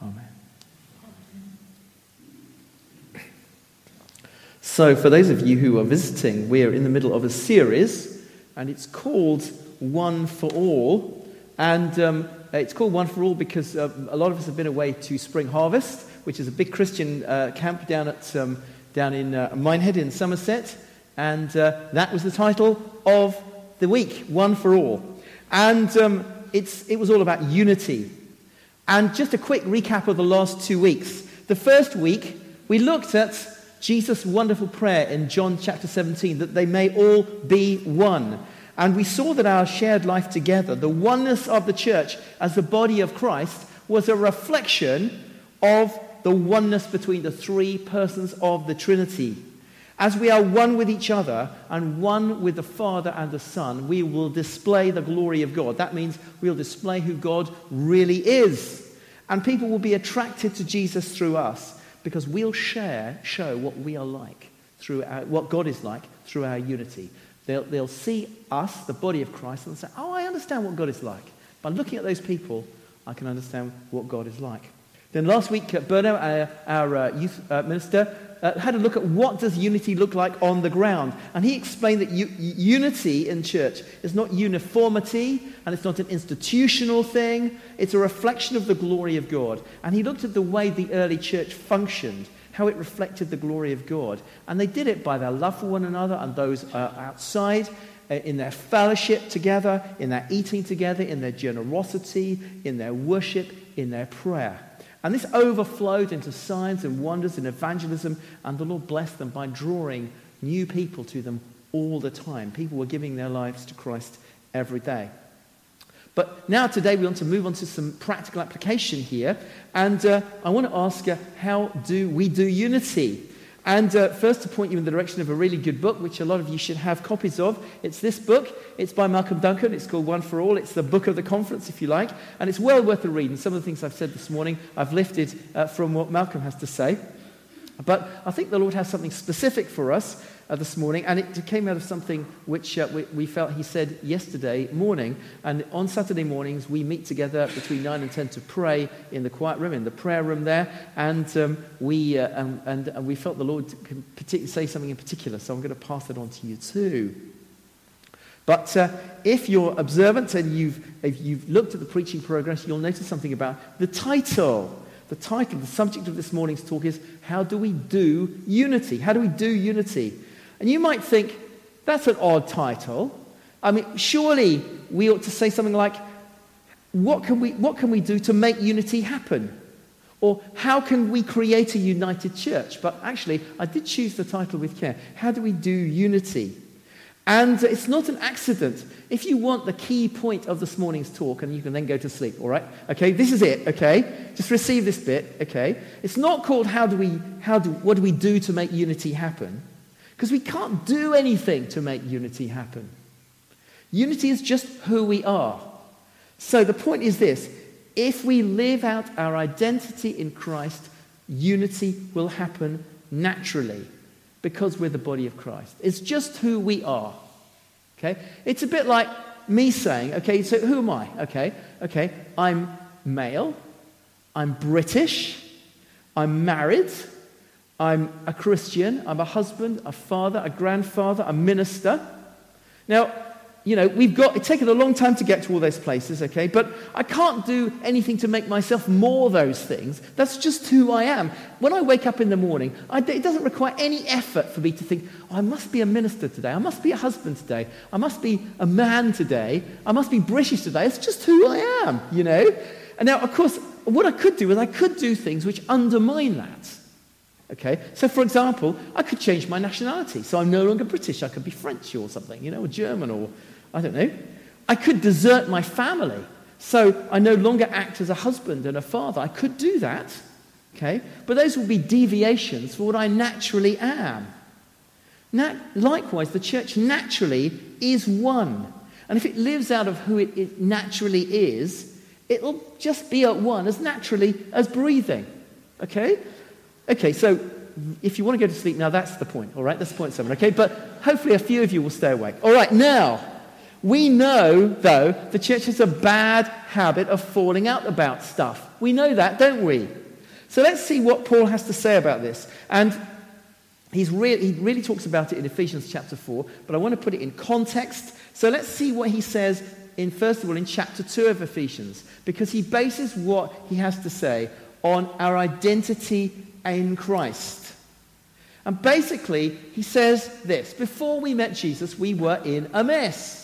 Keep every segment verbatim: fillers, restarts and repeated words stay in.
Amen. So for those of you who are visiting, we're in the middle of a series, and it's called One for All. And um, it's called One for All because uh, a lot of us have been away to Spring Harvest, which is a big Christian uh, camp down at um, down in uh, Minehead in Somerset. And uh, that was the title of the week, One for All. And um, it's it was all about unity. And just a quick recap of the last two weeks. The first week, we looked at Jesus' wonderful prayer in John chapter seventeen, that they may all be one. And we saw that our shared life together, the oneness of the church as the body of Christ, was a reflection of the oneness between the three persons of the Trinity. As we are one with each other and one with the Father and the Son, we will display the glory of God. That means we'll display who God really is. And people will be attracted to Jesus through us, because we'll share, show what we are like, through our, what God is like through our unity. They'll, they'll see us, the body of Christ, and they'll say, oh, I understand what God is like. By looking at those people, I can understand what God is like. Then last week, uh, Berno, our, our uh, youth uh, minister, uh, had a look at what does unity look like on the ground. And he explained that u- unity in church is not uniformity, and it's not an institutional thing. It's a reflection of the glory of God. And he looked at the way the early church functioned, how it reflected the glory of God. And they did it by their love for one another and those uh, outside, uh, in their fellowship together, in their eating together, in their generosity, in their worship, in their prayer. And this overflowed into signs and wonders and evangelism, and the Lord blessed them by drawing new people to them all the time. People were giving their lives to Christ every day. But now today we want to move on to some practical application here. And uh, I want to ask, uh, how do we do unity? And uh, first to point you in the direction of a really good book, which a lot of you should have copies of. It's this book. It's by Malcolm Duncan. It's called One for All. It's the book of the conference, if you like. And it's well worth a read. And some of the things I've said this morning, I've lifted uh, from what Malcolm has to say. But I think the Lord has something specific for us uh, this morning, and it came out of something which uh, we, we felt he said yesterday morning. And on Saturday mornings, we meet together between nine and ten to pray in the quiet room, in the prayer room there, and um, we uh, um, and, and we felt the Lord can partic- say something in particular, so I'm going to pass that on to you too. But uh, if you're observant and you've, if you've looked at the preaching progress, you'll notice something about the title. The title, the subject of this morning's talk is, how do we do unity? How do we do unity? And you might think, that's an odd title. I mean, surely we ought to say something like, what can we, what can we do to make unity happen? Or how can we create a united church? But actually, I did choose the title with care. How do we do unity? And it's not an accident. If you want the key point of this morning's talk, and you can then go to sleep, all right? Okay, this is it, okay? Just receive this bit, okay? It's not called how do we, how do, what do we do to make unity happen? Because we can't do anything to make unity happen. Unity is just who we are. So the point is this: if we live out our identity in Christ, unity will happen naturally, because we're the body of Christ. It's just who we are. Okay? It's a bit like me saying, okay, so who am I? Okay, okay, I'm male, I'm British, I'm married, I'm a Christian, I'm a husband, a father, a grandfather, a minister. Now, you know, we've got, it's taken a long time to get to all those places, okay, but I can't do anything to make myself more those things. That's just who I am. When I wake up in the morning, I, it doesn't require any effort for me to think, oh, I must be a minister today, I must be a husband today, I must be a man today, I must be British today. It's just who I am, you know. And now, of course, what I could do is I could do things which undermine that. Okay, so for example, I could change my nationality, so I'm no longer British. I could be French or something, you know, or German, or I don't know. I could desert my family, so I no longer act as a husband and a father. I could do that, okay, but those will be deviations for what I naturally am. Nat- likewise, the church naturally is one, and if it lives out of who it, it naturally is, it'll just be at one as naturally as breathing, okay? Okay, so if you want to go to sleep now, that's the point, all right? That's point seven, okay? But hopefully a few of you will stay awake. All right, now, We know, though, the church has a bad habit of falling out about stuff. We know that, don't we? So let's see what Paul has to say about this. And he's re- he really talks about it in Ephesians chapter four, but I want to put it in context. So let's see what he says, in first of all, in chapter two of Ephesians, because he bases what he has to say on our identity in Christ. And basically, he says this: before we met Jesus, we were in a mess.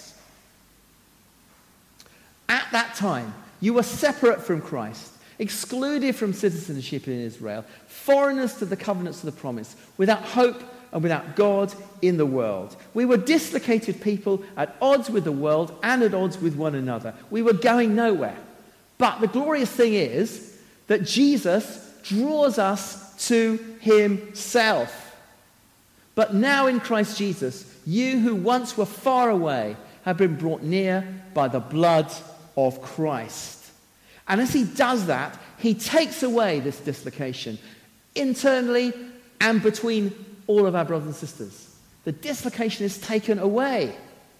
At that time, you were separate from Christ, excluded from citizenship in Israel, foreigners to the covenants of the promise, without hope and without God in the world. We were dislocated people, at odds with the world and at odds with one another. We were going nowhere. But the glorious thing is that Jesus draws us to himself. But now in Christ Jesus, you who once were far away have been brought near by the blood of Christ. And as he does that, he takes away this dislocation internally and between all of our brothers and sisters. The dislocation is taken away.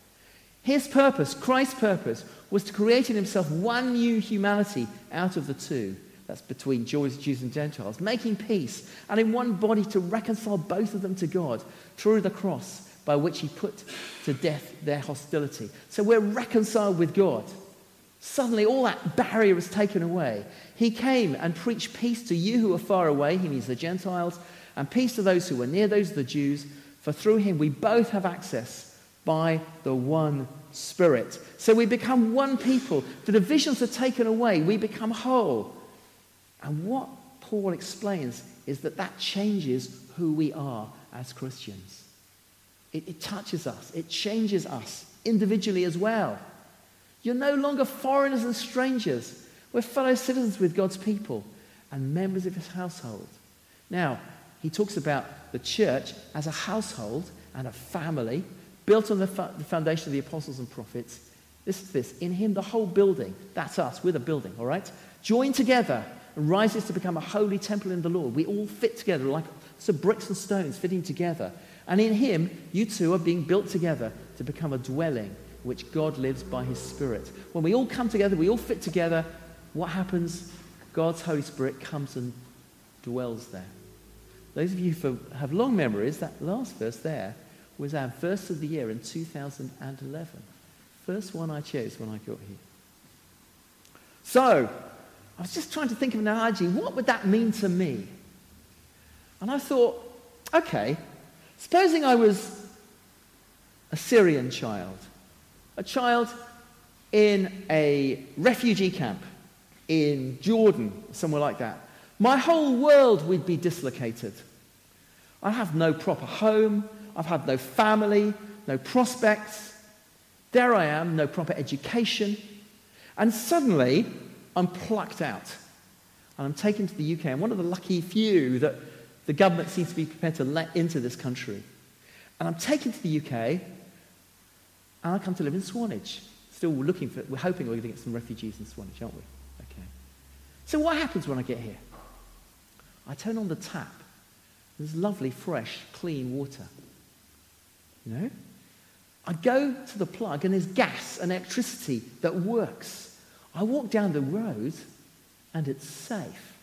His purpose, Christ's purpose, was to create in himself one new humanity out of the two. That's between Jews, Jews and Gentiles, making peace, and in one body to reconcile both of them to God through the cross, by which he put to death their hostility. So we're reconciled with God. Suddenly all that barrier is taken away. He came and preached peace to you who are far away, he means the Gentiles, and peace to those who were near, those the Jews, for through him we both have access by the one Spirit. So we become one people. The divisions are taken away. We become whole. And what Paul explains is that that changes who we are as Christians. It, it touches us. It changes us individually as well. You're no longer foreigners and strangers. We're fellow citizens with God's people and members of his household. Now, he talks about the church as a household and a family built on the, fu- the foundation of the apostles and prophets. This is this. In him, the whole building, that's us, we're the building, all right? Joined together and rises to become a holy temple in the Lord. We all fit together like some bricks and stones fitting together. And in him, you two are being built together to become a dwelling which God lives by his Spirit. When we all come together, we all fit together, what happens? God's Holy Spirit comes and dwells there. Those of you who have long memories, that last verse there was our verse of the year in two thousand eleven. First one I chose when I got here. So, I was just trying to think of an analogy. What would that mean to me? And I thought, okay, supposing I was a Syrian child, a child in a refugee camp in Jordan, somewhere like that. My whole world would be dislocated. I have no proper home. I've had no family, no prospects. There I am, no proper education. And suddenly, I'm plucked out. And I'm taken to the U K. I'm one of the lucky few that the government seems to be prepared to let into this country. And I'm taken to the U K, and I come to live in Swanage. Still looking for, we're hoping we're going to get some refugees in Swanage, aren't we? Okay. So what happens when I get here? I turn on the tap. There's lovely, fresh, clean water. You know? I go to the plug and there's gas and electricity that works. I walk down the road and it's safe.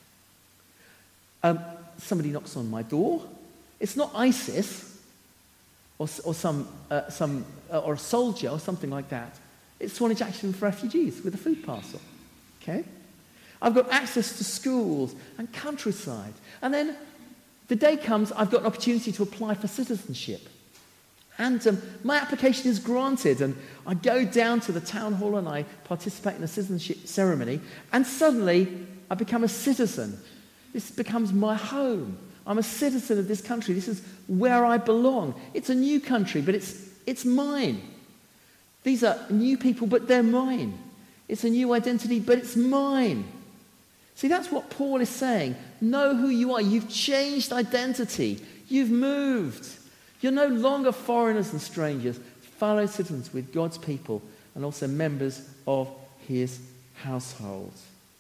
Um, somebody knocks on my door. It's not ISIS or, or some, uh, some uh, or a soldier or something like that. It's Swanage Action for Refugees with a food parcel. Okay? I've got access to schools and countryside. And then the day comes, I've got an opportunity to apply for citizenship. And um, my application is granted, and I go down to the town hall and I participate in a citizenship ceremony, and suddenly I become a citizen. This becomes my home. I'm a citizen of this country. This is where I belong. It's a new country, but it's, it's mine. These are new people, but they're mine. It's a new identity, but it's mine. See, that's what Paul is saying. Know who you are. You've changed identity. You've moved. You're no longer foreigners and strangers, fellow citizens with God's people and also members of his household.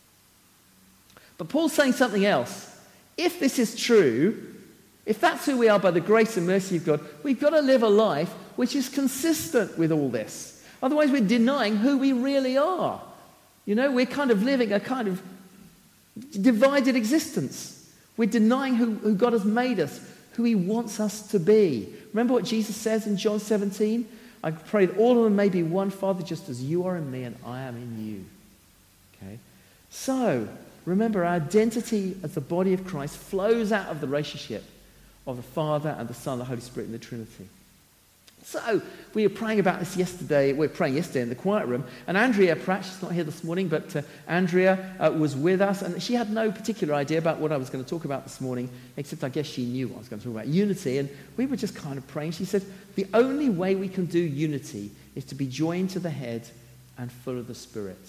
But Paul's saying something else. If this is true, if that's who we are by the grace and mercy of God, we've got to live a life which is consistent with all this. Otherwise, we're denying who we really are. You know, we're kind of living a kind of divided existence. We're denying who, who God has made us, who he wants us to be. Remember what Jesus says in John seventeen? I pray that all of them may be one, Father, just as you are in me and I am in you. Okay? So, remember, our identity as the body of Christ flows out of the relationship of the Father and the Son and the Holy Spirit in the Trinity. So, we were praying about this yesterday. We were praying yesterday in the quiet room. And Andrea Pratt, she's not here this morning, but uh, Andrea uh, was with us. And she had no particular idea about what I was going to talk about this morning, except I guess she knew what I was going to talk about, unity. And we were just kind of praying. She said, the only way we can do unity is to be joined to the head and full of the Spirit.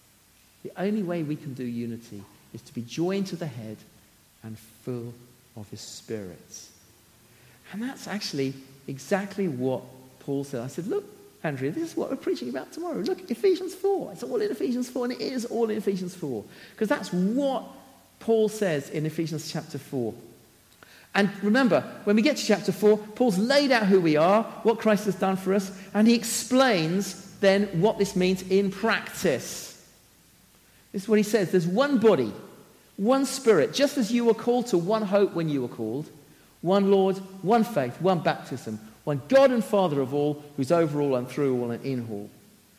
The only way we can do unity is to be joined to the head and full of his Spirit. And that's actually exactly what Paul said. I said, look, Andrea, this is what we're preaching about tomorrow. Look, Ephesians four. It's all in Ephesians four, and it is all in Ephesians four. Because that's what Paul says in Ephesians chapter four. And remember, when we get to chapter four, Paul's laid out who we are, what Christ has done for us, and he explains then what this means in practice. This is what he says. There's one body, one Spirit, just as you were called to one hope when you were called, one Lord, one faith, one baptism, one God and Father of all, who's over all and through all and in all.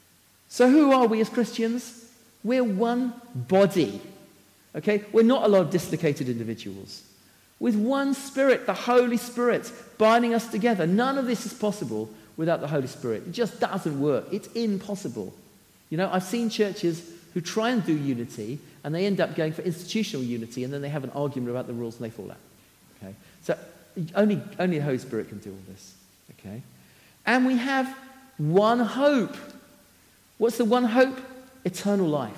So who are we as Christians? We're one body. Okay? We're not a lot of dislocated individuals. With one Spirit, the Holy Spirit, binding us together. None of this is possible without the Holy Spirit. It just doesn't work. It's impossible. You know, I've seen churches who try and do unity, and they end up going for institutional unity, and then they have an argument about the rules and they fall out. Okay? So only, only the Holy Spirit can do all this. Okay? And we have one hope. What's the one hope? Eternal life.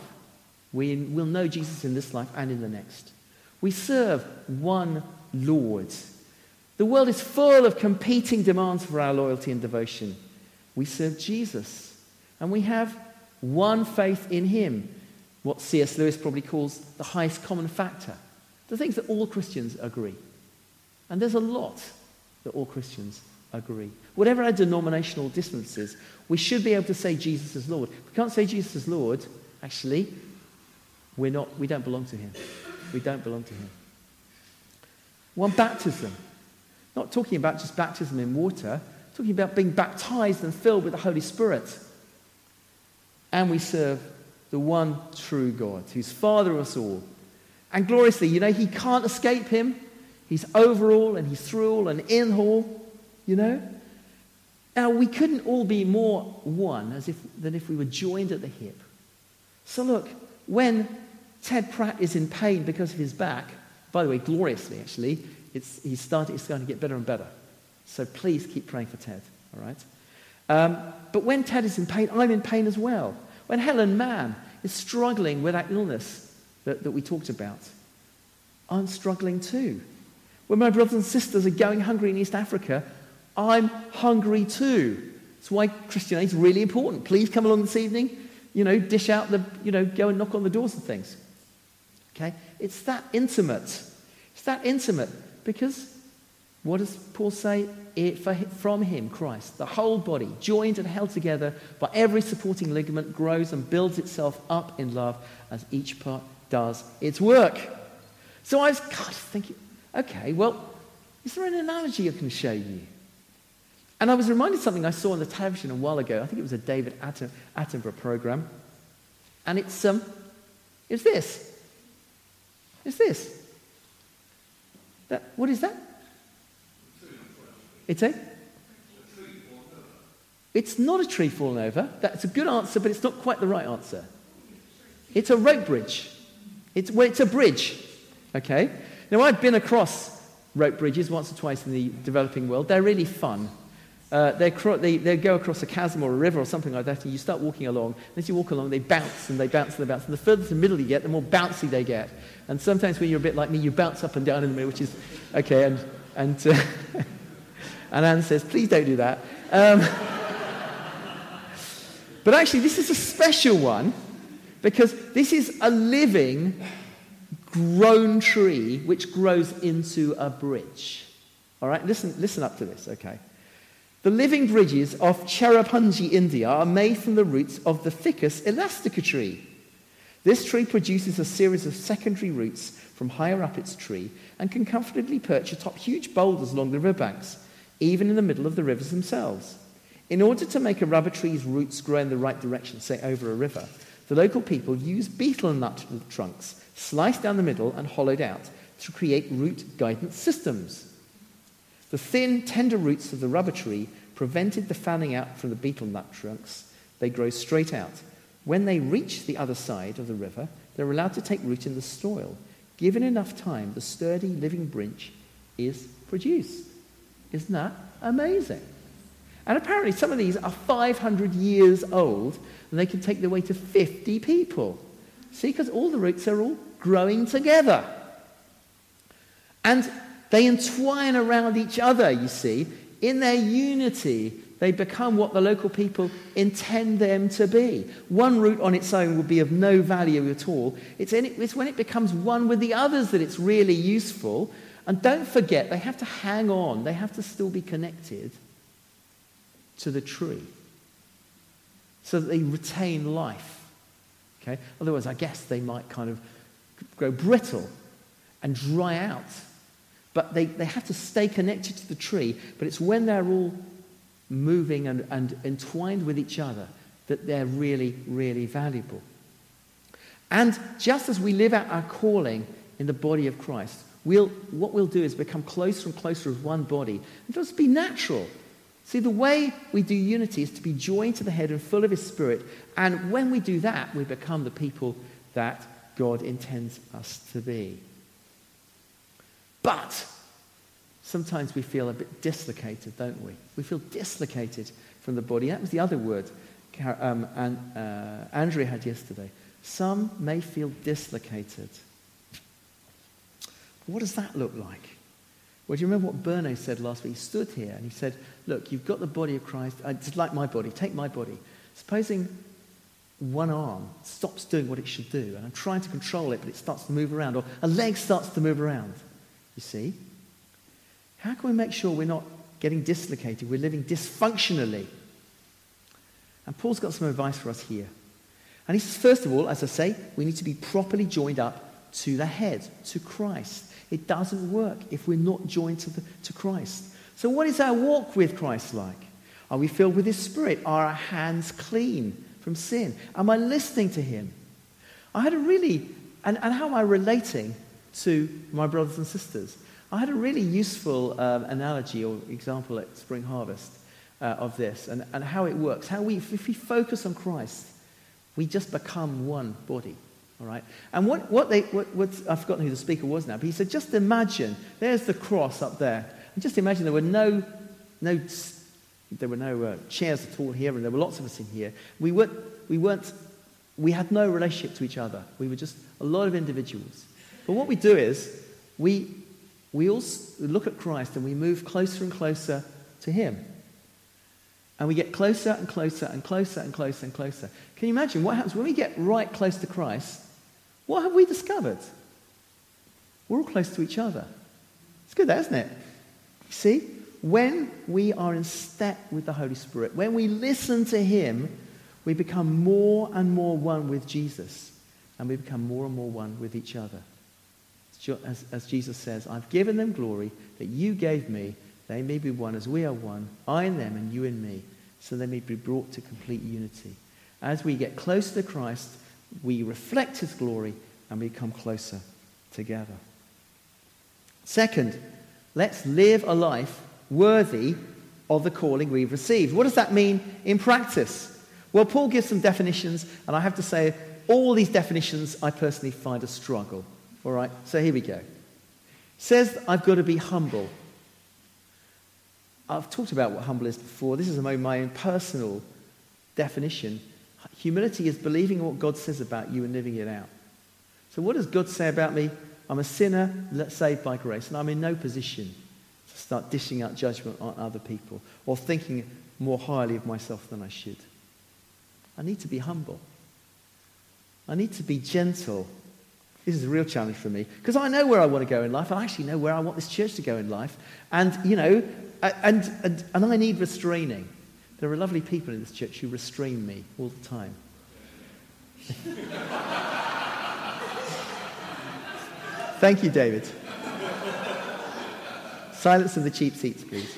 We will know Jesus in this life and in the next. We serve one Lord. The world is full of competing demands for our loyalty and devotion. We serve Jesus. And we have one faith in him. What C S Lewis probably calls the highest common factor. The things that all Christians agree. And there's a lot that all Christians agree. Whatever our denominational differences, we should be able to say Jesus is Lord. If we can't say Jesus is Lord, actually, we're not, we don't belong to him. We don't belong to him. One baptism. Not talking about just baptism in water, talking about being baptized and filled with the Holy Spirit. And we serve the one true God, who's Father of us all. And gloriously, you know, he can't escape him. He's over all and he's through all and in all, you know. Now, we couldn't all be more one as if, than if we were joined at the hip. So look, when Ted Pratt is in pain because of his back, by the way, gloriously actually, it's, he's, starting, it's starting to get better and better. So please keep praying for Ted, all right? Um, but when Ted is in pain, I'm in pain as well. When Helen Mann is struggling with that illness that, that we talked about, I'm struggling too. When my brothers and sisters are going hungry in East Africa, I'm hungry too. That's why Christianity is really important. Please come along this evening, you know, dish out the, you know, go and knock on the doors and things. Okay? It's that intimate. It's that intimate because what does Paul say? It, for, from him, Christ, the whole body, joined and held together by every supporting ligament, grows and builds itself up in love as each part does its work. So I was kind of thinking, okay, well, is there an analogy I can show you? And I was reminded of something I saw on the television a while ago. I think it was a David Atten- Attenborough program. And it's, um, it's this. It's this. That, what is that? It's a? It's not a tree falling over. That's a good answer, but it's not quite the right answer. It's a rope bridge. It's, well, it's a bridge. Okay? Now, I've been across rope bridges once or twice in the developing world. They're really fun. Uh, they, cro- they, they go across a chasm or a river or something like that, and you start walking along. And as you walk along, they bounce and they bounce and they bounce. And the further to the middle you get, the more bouncy they get. And sometimes when you're a bit like me, you bounce up and down in the middle, which is okay. And and uh, and Anne says, please don't do that. Um, but actually, this is a special one because this is a living, grown tree which grows into a bridge. All right, listen, listen up to this, okay? The living bridges of Cherrapunji, India are made from the roots of the Ficus elastica tree. This tree produces a series of secondary roots from higher up its tree and can comfortably perch atop huge boulders along the riverbanks, even in the middle of the rivers themselves. In order to make a rubber tree's roots grow in the right direction, say over a river, the local people use betel nut trunks, sliced down the middle and hollowed out, to create root guidance systems. The thin, tender roots of the rubber tree prevented the fanning out from the betel nut trunks. They grow straight out. When they reach the other side of the river, they're allowed to take root in the soil. Given enough time, the sturdy living branch is produced. Isn't that amazing? And apparently some of these are five hundred years old, and they can take their way to fifty people. See, because all the roots are all growing together. And they entwine around each other, you see. In their unity, they become what the local people intend them to be. One root on its own would be of no value at all. It's, in it, it's when it becomes one with the others that it's really useful. And don't forget, they have to hang on. They have to still be connected to the tree so that they retain life. Okay? Otherwise, I guess they might kind of grow brittle and dry out. But they, they have to stay connected to the tree. But it's when they're all moving and, and entwined with each other that they're really, really valuable. And just as we live out our calling in the body of Christ, we'll, what we'll do is become closer and closer as one body. And just be natural. See, the way we do unity is to be joined to the head and full of his Spirit. And when we do that, we become the people that God intends us to be. But sometimes we feel a bit dislocated, don't we? We feel dislocated from the body. That was the other word um, and, uh, Andrea had yesterday. Some may feel dislocated. What does that look like? Well, do you remember what Berno said last week? He stood here and he said, look, you've got the body of Christ. It's like my body. Take my body. Supposing one arm stops doing what it should do, and I'm trying to control it, but it starts to move around, or a leg starts to move around. You see? How can we make sure we're not getting dislocated, we're living dysfunctionally? And Paul's got some advice for us here. And he says, first of all, as I say, we need to be properly joined up to the head, to Christ. It doesn't work if we're not joined to, the, to Christ. So what is our walk with Christ like? Are we filled with his Spirit? Are our hands clean from sin? Am I listening to him? I had a really, and, and how am I relating to my brothers and sisters? I had a really useful um, analogy or example at Spring Harvest uh, of this and, and how it works. How we, if we focus on Christ, we just become one body. All right? And what, what they, what, what, I've forgotten who the speaker was now, but he said, just imagine, there's the cross up there. And just imagine there were no, no, there were no uh, chairs at all here, and there were lots of us in here. We weren't, we weren't, we had no relationship to each other. We were just a lot of individuals. But what we do is, we, we all look at Christ and we move closer and closer to him. And we get closer and closer and closer and closer and closer. Can you imagine what happens when we get right close to Christ? What have we discovered? We're all close to each other. It's good, that, isn't it? You see, when we are in step with the Holy Spirit, when we listen to him, we become more and more one with Jesus. And we become more and more one with each other. As, as Jesus says, I've given them glory that you gave me. They may be one as we are one, I in them and you in me, so they may be brought to complete unity. As we get closer to Christ, we reflect his glory and we come closer together. Second, let's live a life worthy of the calling we've received. What does that mean in practice? Well, Paul gives some definitions, and I have to say, all these definitions I personally find a struggle. All right, so here we go. It says I've got to be humble. I've talked about what humble is before. This is my own personal definition. Humility is believing what God says about you and living it out. So what does God say about me? I'm a sinner saved by grace, and I'm in no position to start dishing out judgment on other people or thinking more highly of myself than I should. I need to be humble. I need to be gentle. This is a real challenge for me because I know where I want to go in life. I actually know where I want this church to go in life. And, you know, and, and, and I need restraining. There are lovely people in this church who restrain me all the time. Thank you, David. Silence in the cheap seats, please.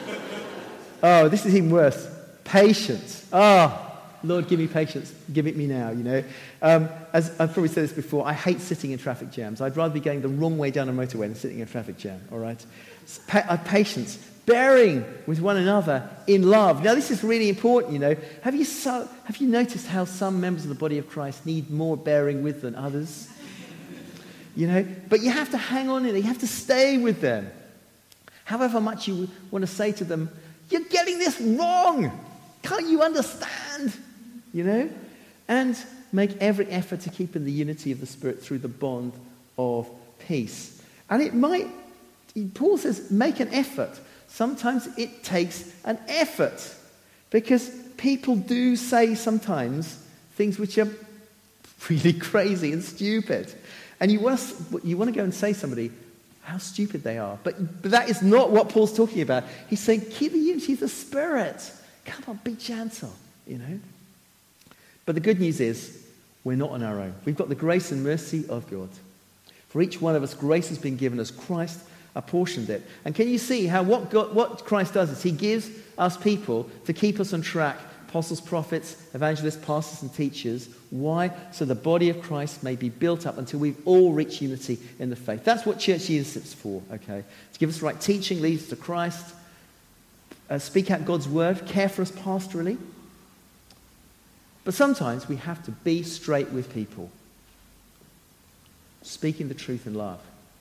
Oh, this is even worse. Patience. Oh, Lord, give me patience. Give it me now, you know. Um, as I've probably said this before, I hate sitting in traffic jams. I'd rather be going the wrong way down a motorway than sitting in a traffic jam, all right? Pa- uh, patience. Bearing with one another in love. Now, this is really important, you know. Have you, so, have you noticed how some members of the body of Christ need more bearing with than others? You know, but you have to hang on in it. You have to stay with them. However much you want to say to them, you're getting this wrong. Can't you understand? You know? And make every effort to keep in the unity of the Spirit through the bond of peace. And it might, Paul says, make an effort. Sometimes it takes an effort. Because people do say sometimes things which are really crazy and stupid. And you want to, you want to go and say to somebody how stupid they are. But, but that is not what Paul's talking about. He's saying, keep the unity of the Spirit. Come on, be gentle, you know. But the good news is, we're not on our own. We've got the grace and mercy of God. For each one of us, grace has been given as Christ apportioned it. And can you see how what, God, what Christ does is he gives us people to keep us on track. Apostles, prophets, evangelists, pastors and teachers. Why? So the body of Christ may be built up until we've all reached unity in the faith. That's what church leadership is for, okay? To give us the right teaching, lead us to Christ, uh, speak out God's word, care for us pastorally. But sometimes we have to be straight with people, speaking the truth in love.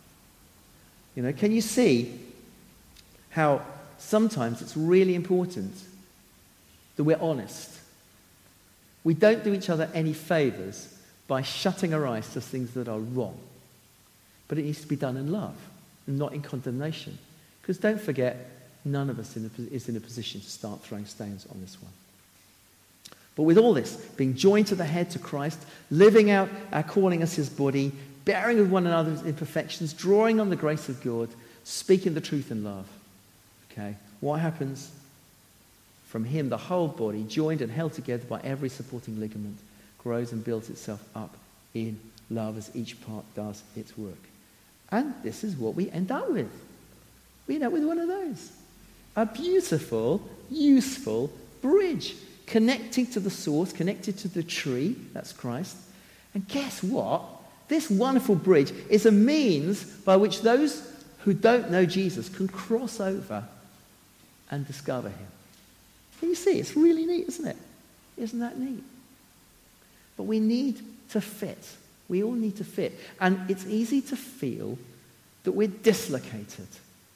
You know, can you see how sometimes it's really important that we're honest? We don't do each other any favors by shutting our eyes to things that are wrong. But it needs to be done in love, not in condemnation. Because don't forget, none of us in a, is in a position to start throwing stones on this one. But with all this, being joined to the head, to Christ, living out our calling as his body, bearing with one another's imperfections, drawing on the grace of God, speaking the truth in love. Okay, what happens? From him, the whole body, joined and held together by every supporting ligament, grows and builds itself up in love as each part does its work. And this is what we end up with. We end up with one of those. A beautiful, useful bridge connecting to the source, connected to the tree, that's Christ. And guess what? This wonderful bridge is a means by which those who don't know Jesus can cross over and discover him. Can you see? It's really neat, isn't it? Isn't that neat? But we need to fit. We all need to fit. And it's easy to feel that we're dislocated.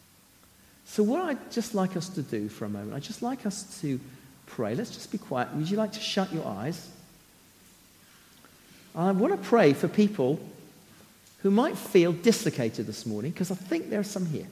So what I'd just like us to do for a moment, I'd just like us to pray. Let's just be quiet. Would you like to shut your eyes? I want to pray for people who might feel dislocated this morning, because I think there are some here.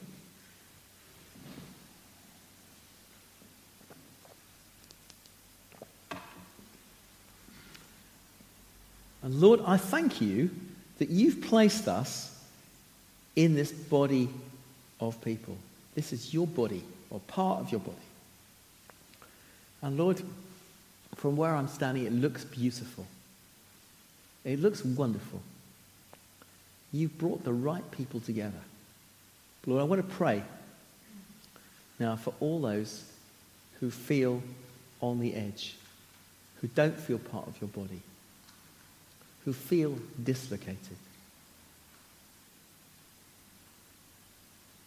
And Lord, I thank you that you've placed us in this body of people. This is your body, or part of your body. And Lord, from where I'm standing, it looks beautiful. It looks wonderful. You've brought the right people together. Lord, I want to pray now for all those who feel on the edge, who don't feel part of your body, who feel dislocated.